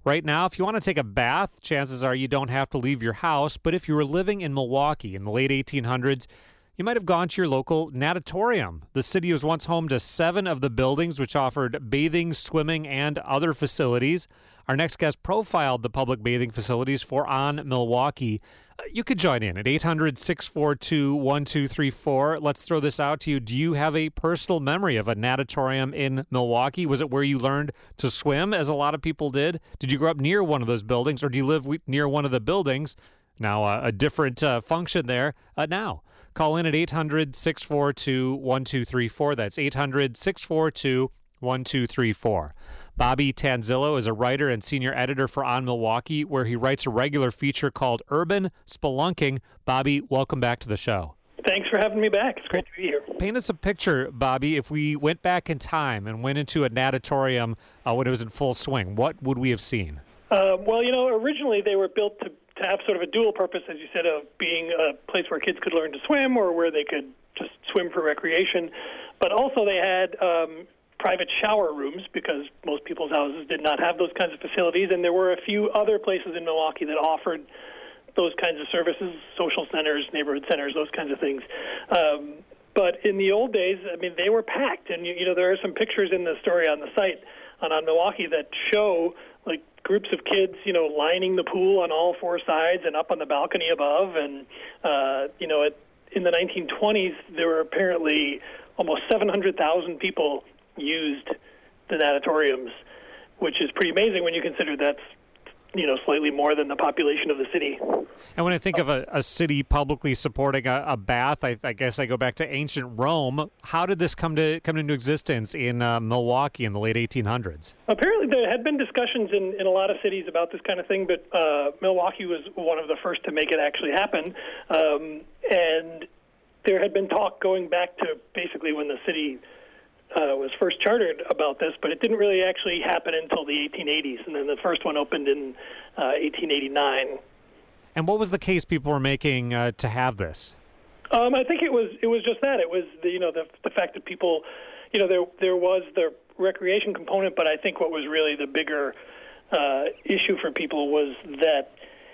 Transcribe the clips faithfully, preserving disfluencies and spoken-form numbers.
Right now, if you want to take a bath, chances are you don't have to leave your house. But if you were living in Milwaukee in the late eighteen hundreds, you might have gone to your local natatorium. The city was once home to seven of the buildings, which offered bathing, swimming, and other facilities. Our next guest profiled the public bathing facilities for On Milwaukee. Uh, You could join in at eight hundred, six four two, one two three four. Let's throw this out to you. Do you have a personal memory of a natatorium in Milwaukee? Was it where you learned to swim, as a lot of people did? Did you grow up near one of those buildings, or do you live we- near one of the buildings? Now, uh, a different uh, function there uh, now. Call in at eight hundred, six four two, one two three four. That's eight hundred, six four two, one two three four. Bobby Tanzillo is a writer and senior editor for On Milwaukee, where he writes a regular feature called Urban Spelunking. Bobby, welcome back to the show. Thanks for having me back. It's great to be here. Paint us a picture, Bobby. If we went back in time and went into a natatorium uh, when it was in full swing, what would we have seen? Uh, well, you know, originally they were built to, to have sort of a dual purpose, as you said, of being a place where kids could learn to swim or where they could just swim for recreation. But also they had um, private shower rooms, because most people's houses did not have those kinds of facilities, and there were a few other places in Milwaukee that offered those kinds of services, social centers, neighborhood centers, those kinds of things. Um, but in the old days, I mean, they were packed, and you, you know, there are some pictures in the story on the site on, on Milwaukee that show like groups of kids, you know, lining the pool on all four sides and up on the balcony above, and uh, you know, it, in the nineteen twenties, there were apparently almost seven hundred thousand people used the natatoriums, which is pretty amazing when you consider that's, you know, slightly more than the population of the city. And when I think of a, a city publicly supporting a, a bath, I, I guess I go back to ancient Rome. How did this come to come into existence in uh, Milwaukee in the late eighteen hundreds? Apparently there had been discussions in, in a lot of cities about this kind of thing, but uh, Milwaukee was one of the first to make it actually happen. Um, and there had been talk going back to basically when the city Uh, was first chartered about this, but it didn't really actually happen until the eighteen eighties, and then the first one opened in uh, eighteen eighty-nine. And what was the case people were making uh, to have this? Um, I think it was it was just that. It was the, you know the the fact that people, you know, there there was the recreation component, but I think what was really the bigger uh, issue for people was that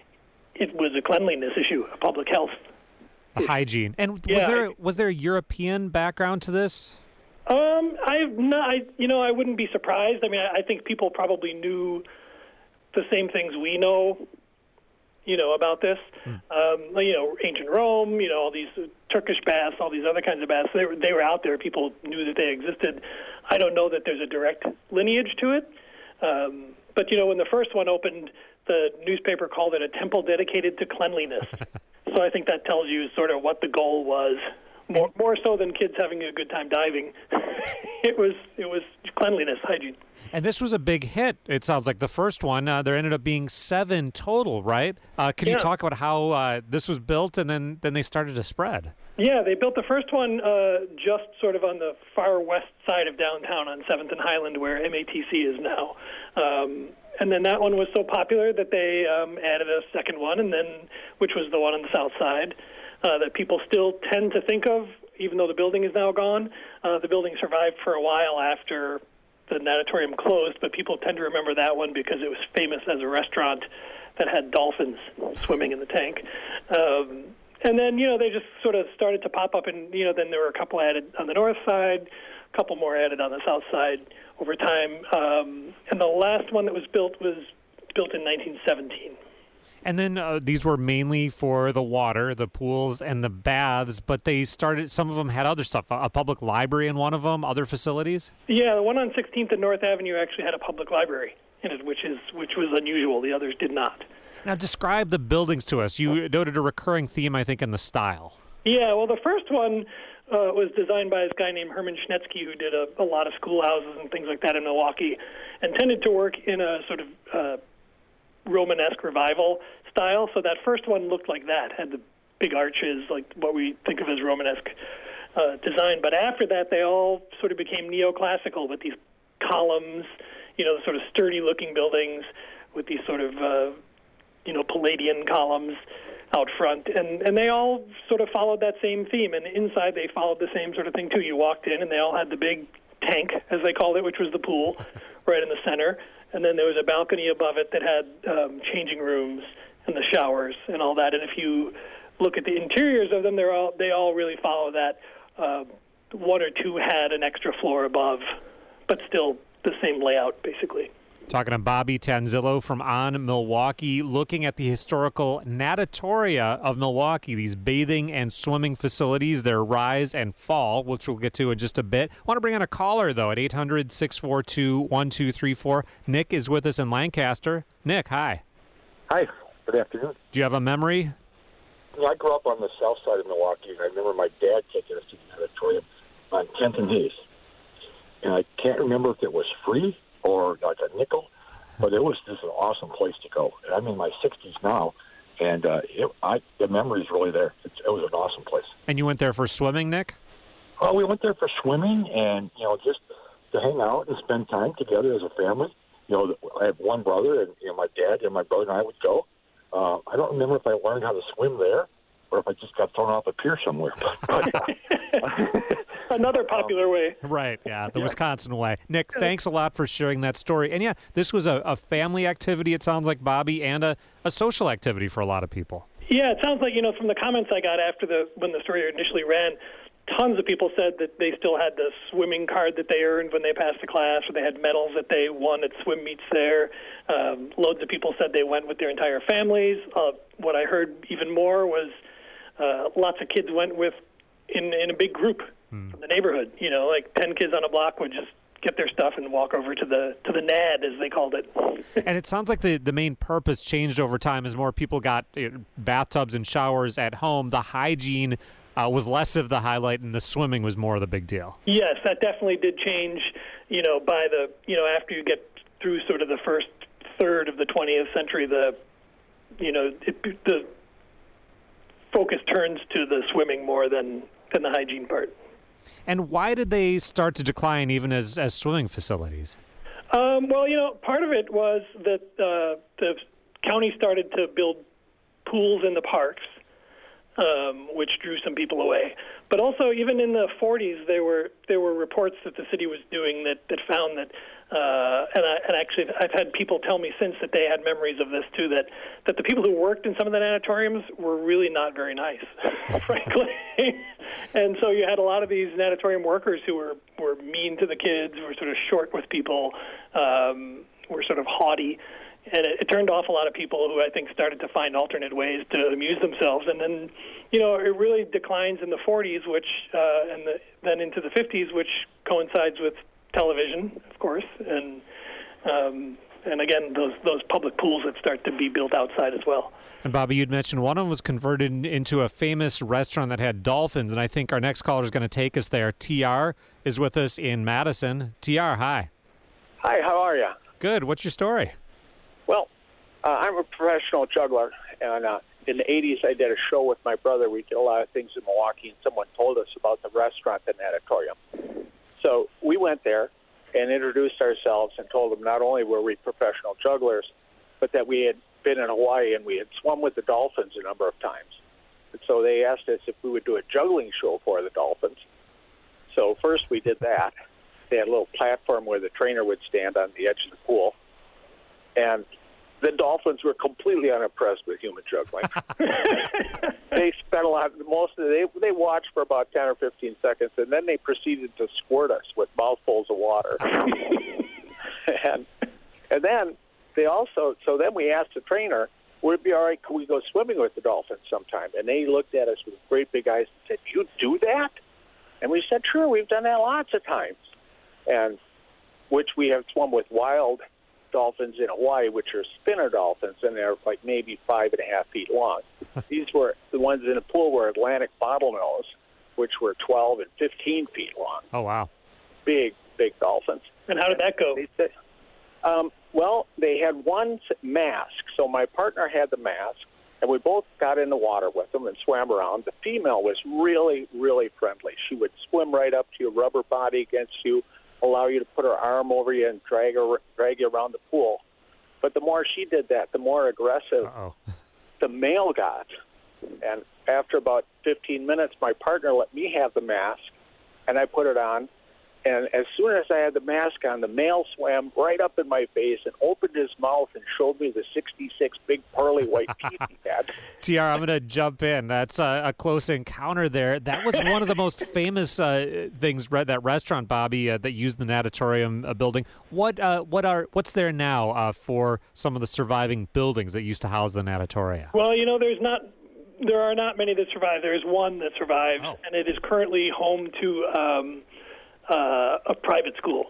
it was a cleanliness issue, a public health, A hygiene. And was Yeah, there I- was there a European background to this? Um, I've not, I, you know, I wouldn't be surprised. I mean, I, I think people probably knew the same things we know, you know, about this. Mm. Um, you know, ancient Rome, you know, all these Turkish baths, all these other kinds of baths. They were, they were out there. People knew that they existed. I don't know that there's a direct lineage to it. Um, but, you know, when the first one opened, the newspaper called it a temple dedicated to cleanliness. So I think that tells you sort of what the goal was. More, more so than kids having a good time diving, it was it was cleanliness, hygiene. And this was a big hit. It sounds like the first one. Uh, there ended up being seven total, right? Uh, can Yeah. you talk about how uh, this was built, and then then they started to spread? Yeah, they built the first one uh, just sort of on the far west side of downtown on seventh and Highland, where M A T C is now. Um, and then that one was so popular that they um, added a second one, and then which was the one on the south side. Uh, that people still tend to think of, even though the building is now gone. Uh, the building survived for a while after the natatorium closed, but people tend to remember that one because it was famous as a restaurant that had dolphins swimming in the tank. Um, and then, you know, they just sort of started to pop up, and, you know, then there were a couple added on the north side, a couple more added on the south side over time. Um, and the last one that was built was built in nineteen seventeen. And then uh, these were mainly for the water, the pools, and the baths, but they started, some of them had other stuff, a public library in one of them, other facilities? Yeah, the one on sixteenth and North Avenue actually had a public library in it, which is which was unusual. The others did not. Now, describe the buildings to us. You noted a recurring theme, I think, in the style. Yeah, well, the first one uh, was designed by this guy named Herman Schnetsky, who did a, a lot of schoolhouses and things like that in Milwaukee, and tended to work in a sort of uh, Romanesque revival style. So that first one looked like that, had the big arches, like what we think of as Romanesque uh, design. But after that, they all sort of became neoclassical with these columns, you know, sort of sturdy-looking buildings with these sort of, uh, you know, Palladian columns out front. And, and they all sort of followed that same theme. And inside, they followed the same sort of thing, too. You walked in, and they all had the big tank, as they called it, which was the pool, right in the center. and then there was a balcony above it that had um, changing rooms and the showers and all that. And if you look at the interiors of them, they're all they all really follow that. Uh, one or two had an extra floor above, but still the same layout, basically. Talking to Bobby Tanzillo from On Milwaukee, looking at the historical natatoria of Milwaukee, these bathing and swimming facilities, their rise and fall, which we'll get to in just a bit. I want to bring on a caller, though, at eight hundred, six four two, one two three four. Nick is with us in Lancaster. Nick, hi. Hi. Good afternoon. Do you have a memory? You know, I grew up on the south side of Milwaukee, and I remember my dad taking us to the natatorium on tenth and Hayes. And I can't remember if it was free or like a nickel, but it was just an awesome place to go. And I'm in my sixties now, and uh, it, I, the memory's really there. It, it was an awesome place. And you went there for swimming, Nick? Oh, we went there for swimming and, you know, just to hang out and spend time together as a family. You know, I have one brother, and you know, my dad and my brother and I would go. Uh, I don't remember if I learned how to swim there or if I just got thrown off a pier somewhere. Another popular um, way. Right, yeah, the yeah. Wisconsin way. Nick, thanks a lot for sharing that story. And yeah, this was a, a family activity, it sounds like, Bobby, and a, a social activity for a lot of people. Yeah, it sounds like, you know, from the comments I got after the when the story initially ran, tons of people said that they still had the swimming card that they earned when they passed the class, or they had medals that they won at swim meets there. Um, loads of people said they went with their entire families. Uh, what I heard even more was uh, lots of kids went with in in a big group hmm. from the neighborhood. You know, like ten kids on a block would just get their stuff and walk over to the to the N A D, as they called it. And it sounds like the, the main purpose changed over time as more people got you know, bathtubs and showers at home. The hygiene Uh, was less of the highlight, and the swimming was more of the big deal. Yes, that definitely did change. You know, by the you know after you get through sort of the first third of the twentieth century, the you know it, the focus turns to the swimming more than than the hygiene part. And why did they start to decline, even as as swimming facilities? Um, well, you know, part of it was that uh, the county started to build pools in the parks. Um, which drew some people away. But also, even in the forties, there were there were reports that the city was doing that, that found that, uh, and, I, and actually I've had people tell me since that they had memories of this too, that, that the people who worked in some of the natatoriums were really not very nice, frankly. And so you had a lot of these natatorium workers who were, were mean to the kids, were sort of short with people, um, were sort of haughty. And it, it turned off a lot of people who I think started to find alternate ways to amuse themselves. And then, you know, it really declines in the forties, which uh, and the, then into the fifties, which coincides with television, of course, and um, and again those those public pools that start to be built outside as well. And Bobby, you'd mentioned one of them was converted into a famous restaurant that had dolphins, and I think our next caller is going to take us there. T R is with us in Madison. T R, hi. Hi, how are you? Good. What's your story? Well, uh, I'm a professional juggler, and uh, in the eighties I did a show with my brother. We did a lot of things in Milwaukee, and someone told us about the restaurant, the Natatorium. So we went there and introduced ourselves and told them not only were we professional jugglers, but that we had been in Hawaii and we had swum with the dolphins a number of times. And so they asked us if we would do a juggling show for the dolphins. So first we did that. They had a little platform where the trainer would stand on the edge of the pool. And the dolphins were completely unimpressed with human juggling. They spent a lot. Most of the, they they watched for about ten or fifteen seconds, and then they proceeded to squirt us with mouthfuls of water. and and then they also. So then we asked the trainer, "Would it be all right? Could we go swimming with the dolphins sometime?" And they looked at us with great big eyes and said, "You do that?" And we said, "Sure, we've done that lots of times." And which we have swum with wild dolphins in Hawaii, which are spinner dolphins, and they're like maybe five and a half feet long. These were the ones in the pool were Atlantic bottlenose, which were twelve and fifteen feet long. Oh, wow. Big, big dolphins. And how did that go? They said, um, well, they had one mask. So my partner had the mask, and we both got in the water with them and swam around. The female was really, really friendly. She would swim right up to your rubber body against you, allow you to put her arm over you and drag her, drag you around the pool. But the more she did that, the more aggressive Uh-oh. the male got. And after about fifteen minutes, my partner let me have the mask, and I put it on, And as soon as I had the mask on, the male swam right up in my face and opened his mouth and showed me the sixty-six big pearly white teeth he had. T R, I'm going to jump in. That's a, a close encounter there. That was one of the most famous uh, things, that restaurant, Bobby, uh, that used the natatorium uh, building. What uh, what are what's there now uh, for some of the surviving buildings that used to house the natatorium? Well, you know, there's not there are not many that survive. There is one that survives, oh. and it is currently home to um, uh, a private school.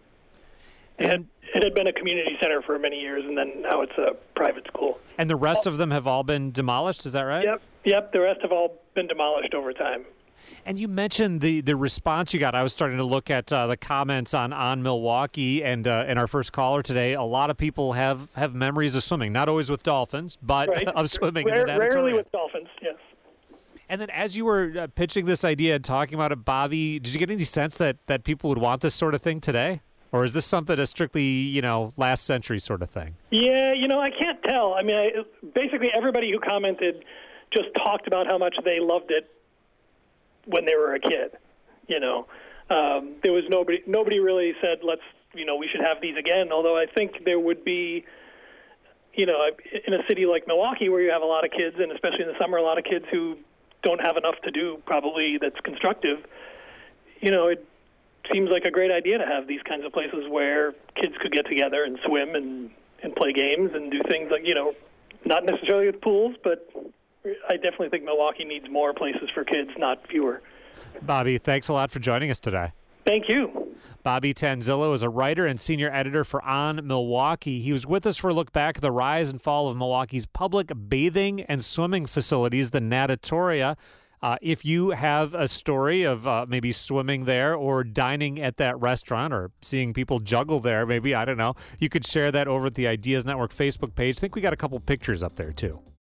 It had, it had been a community center for many years, and then now it's a private school. And the rest of them have all been demolished, is that right? Yep, yep. The rest have all been demolished over time. And you mentioned the, the response you got. I was starting to look at uh, the comments on, on Milwaukee, and uh, and our first caller today. A lot of people have, have memories of swimming, not always with dolphins, but right. of swimming Rare, in the natatorium. Rarely with dolphins, yes. And then as you were uh, pitching this idea and talking about it, Bobby, did you get any sense that, that people would want this sort of thing today? Or is this something that's strictly, you know, last century sort of thing? Yeah, you know, I can't tell. I mean, I, basically everybody who commented just talked about how much they loved it when they were a kid. You know, um, there was nobody. Nobody really said, "Let's," you know, we should have these again. Although I think there would be, you know, in a city like Milwaukee where you have a lot of kids, and especially in the summer, a lot of kids who don't have enough to do probably that's constructive. You know, it seems like a great idea to have these kinds of places where kids could get together and swim and, and play games and do things like, you know, not necessarily with pools, but I definitely think Milwaukee needs more places for kids, not fewer. Bobby, thanks a lot for joining us today. Thank you. Bobby Tanzillo is a writer and senior editor for On Milwaukee. He was with us for a look back at the rise and fall of Milwaukee's public bathing and swimming facilities, the natatoria. Uh, if you have a story of uh, maybe swimming there or dining at that restaurant or seeing people juggle there, maybe, I don't know, you could share that over at the Ideas Network Facebook page. I think we got a couple pictures up there, too.